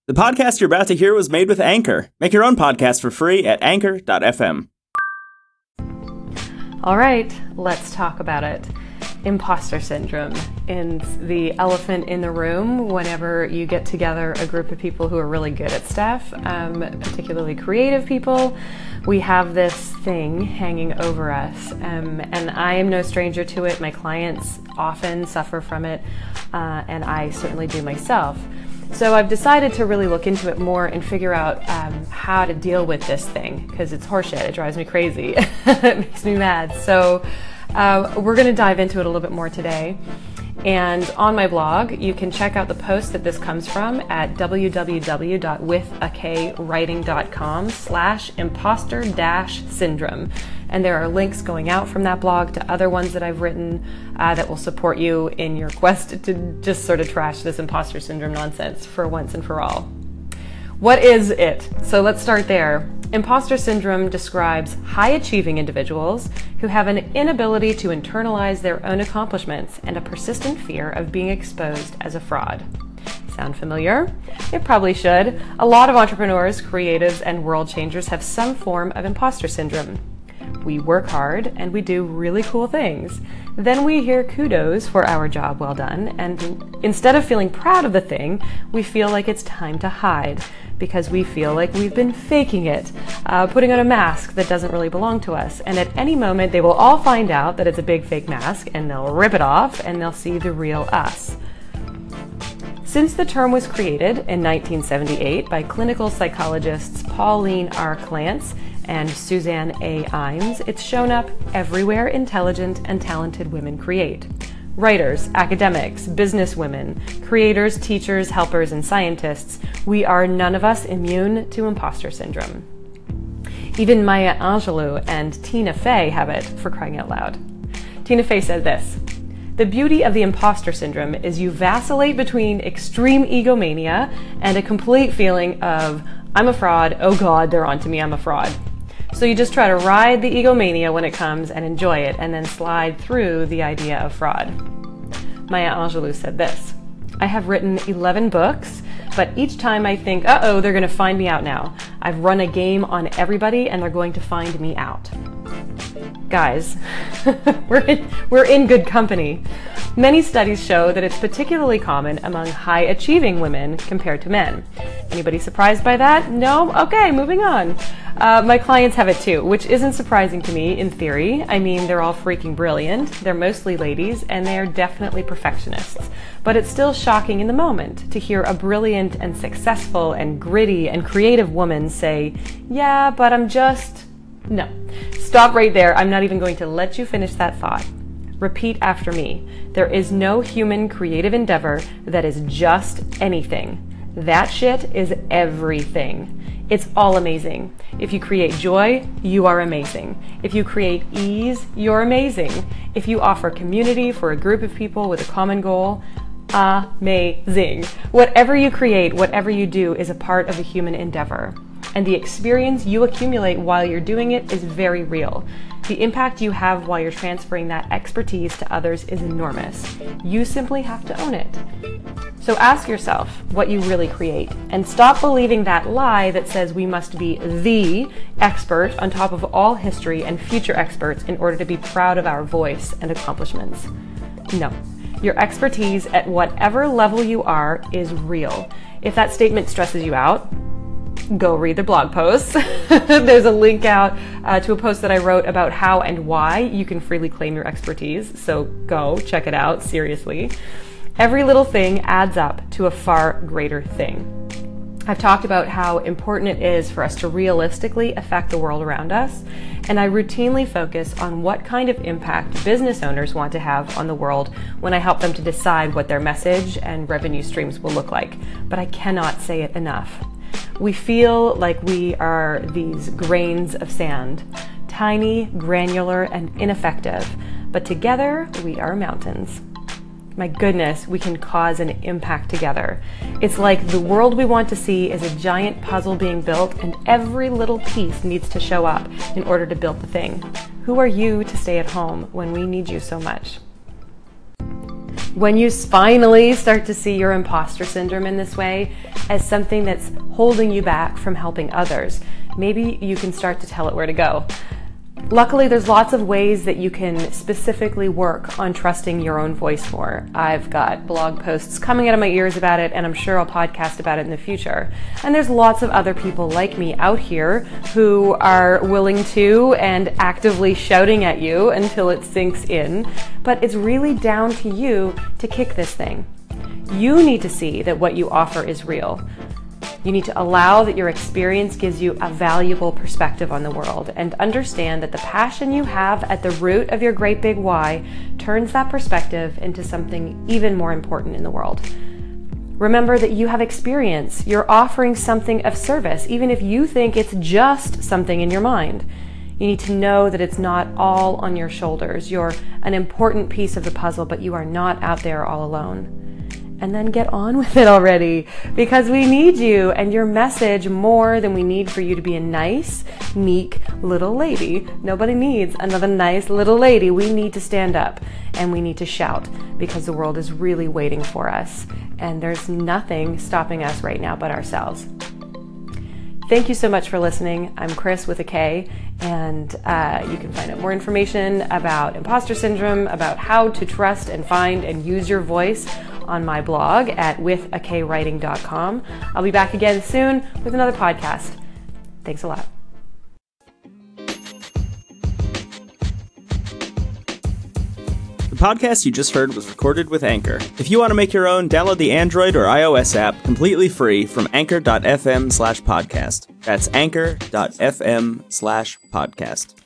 The podcast you're about to hear was made with Anchor. Make your own podcast for free at anchor.fm. All right, let's talk about it. Imposter syndrome is the elephant in the room whenever you get together a group of people who are really good at stuff, particularly creative people. We have this thing hanging over us, and I am no stranger to it. My clients often suffer from it, and I certainly do myself. So I've decided to really look into it more and figure out how to deal with this thing, because it's horseshit. It drives me crazy. It makes me mad. So we're going to dive into it a little bit more today. And on my blog, you can check out the post that this comes from at www.withak.com/imposter-syndrome. And there are links going out from that blog to other ones that I've written that will support you in your quest to just sort of trash this imposter syndrome nonsense for once and for all. What is it? So let's start there. Imposter syndrome describes high-achieving individuals who have an inability to internalize their own accomplishments and a persistent fear of being exposed as a fraud. Sound familiar? It probably should. A lot of entrepreneurs, creatives, and world changers have some form of imposter syndrome. We work hard and we do really cool things. Then we hear kudos for our job well done, and instead of feeling proud of the thing, we feel like it's time to hide because we feel like we've been faking it, putting on a mask that doesn't really belong to us. And at any moment, they will all find out that it's a big fake mask, and they'll rip it off and they'll see the real us. Since the term was created in 1978 by clinical psychologists Pauline R. Clance and Suzanne A. Imes, it's shown up everywhere intelligent and talented women create. Writers, academics, businesswomen, creators, teachers, helpers, and scientists, we are none of us immune to imposter syndrome. Even Maya Angelou and Tina Fey have it, for crying out loud. Tina Fey said this: "The beauty of the imposter syndrome is you vacillate between extreme egomania and a complete feeling of, I'm a fraud, oh God, they're onto me, I'm a fraud. So you just try to ride the egomania when it comes and enjoy it, and then slide through the idea of fraud." Maya Angelou said this: "I have written 11 books, but each time I think, uh-oh, they're going to find me out now. I've run a game on everybody and they're going to find me out." Guys, we're in good company. Many studies show that it's particularly common among high-achieving women compared to men. Anybody surprised by that? No? Okay, moving on. My clients have it too, which isn't surprising to me in theory. I mean, they're all freaking brilliant. They're mostly ladies, and they are definitely perfectionists. But it's still shocking in the moment to hear a brilliant and successful and gritty and creative woman say, "Yeah, but I'm just..." No. Stop right there. I'm not even going to let you finish that thought. Repeat after me. There is no human creative endeavor that is just anything. That shit is everything. It's all amazing. If you create joy, you are amazing. If you create ease, you're amazing. If you offer community for a group of people with a common goal, amazing. Whatever you create, whatever you do is a part of a human endeavor. And the experience you accumulate while you're doing it is very real. The impact you have while you're transferring that expertise to others is enormous. You simply have to own it. So ask yourself what you really create, and stop believing that lie that says we must be the expert on top of all history and future experts in order to be proud of our voice and accomplishments. No. Your expertise at whatever level you are is real. If that statement stresses you out, go read the blog posts. There's a link out to a post that I wrote about how and why you can freely claim your expertise. So go check it out, seriously. Every little thing adds up to a far greater thing. I've talked about how important it is for us to realistically affect the world around us, and I routinely focus on what kind of impact business owners want to have on the world when I help them to decide what their message and revenue streams will look like. But I cannot say it enough. We feel like we are these grains of sand, tiny, granular, and ineffective, but together we are mountains. My goodness, we can cause an impact together. It's like the world we want to see is a giant puzzle being built, and every little piece needs to show up in order to build the thing. Who are you to stay at home when we need you so much? When you finally start to see your imposter syndrome in this way as something that's holding you back from helping others, maybe you can start to tell it where to go. Luckily, there's lots of ways that you can specifically work on trusting your own voice more. I've got blog posts coming out of my ears about it, and I'm sure I'll podcast about it in the future. And there's lots of other people like me out here who are willing to and actively shouting at you until it sinks in. But it's really down to you to kick this thing. You need to see that what you offer is real. You need to allow that your experience gives you a valuable perspective on the world and understand that the passion you have at the root of your great big why turns that perspective into something even more important in the world. Remember that you have experience. You're offering something of service, even if you think it's just something in your mind. You need to know that it's not all on your shoulders. You're an important piece of the puzzle, but you are not out there all alone. And then get on with it already, because we need you and your message more than we need for you to be a nice, meek little lady. Nobody needs another nice little lady. We need to stand up and we need to shout, because the world is really waiting for us. And there's nothing stopping us right now but ourselves. Thank you so much for listening. I'm Chris with a K, and you can find out more information about imposter syndrome, about how to trust and find and use your voice on my blog at withakWriting.com. I'll be back again soon with another podcast. Thanks a lot. The podcast you just heard was recorded with Anchor. If you want to make your own, download the Android or iOS app completely free from anchor.fm/podcast. That's anchor.fm/podcast.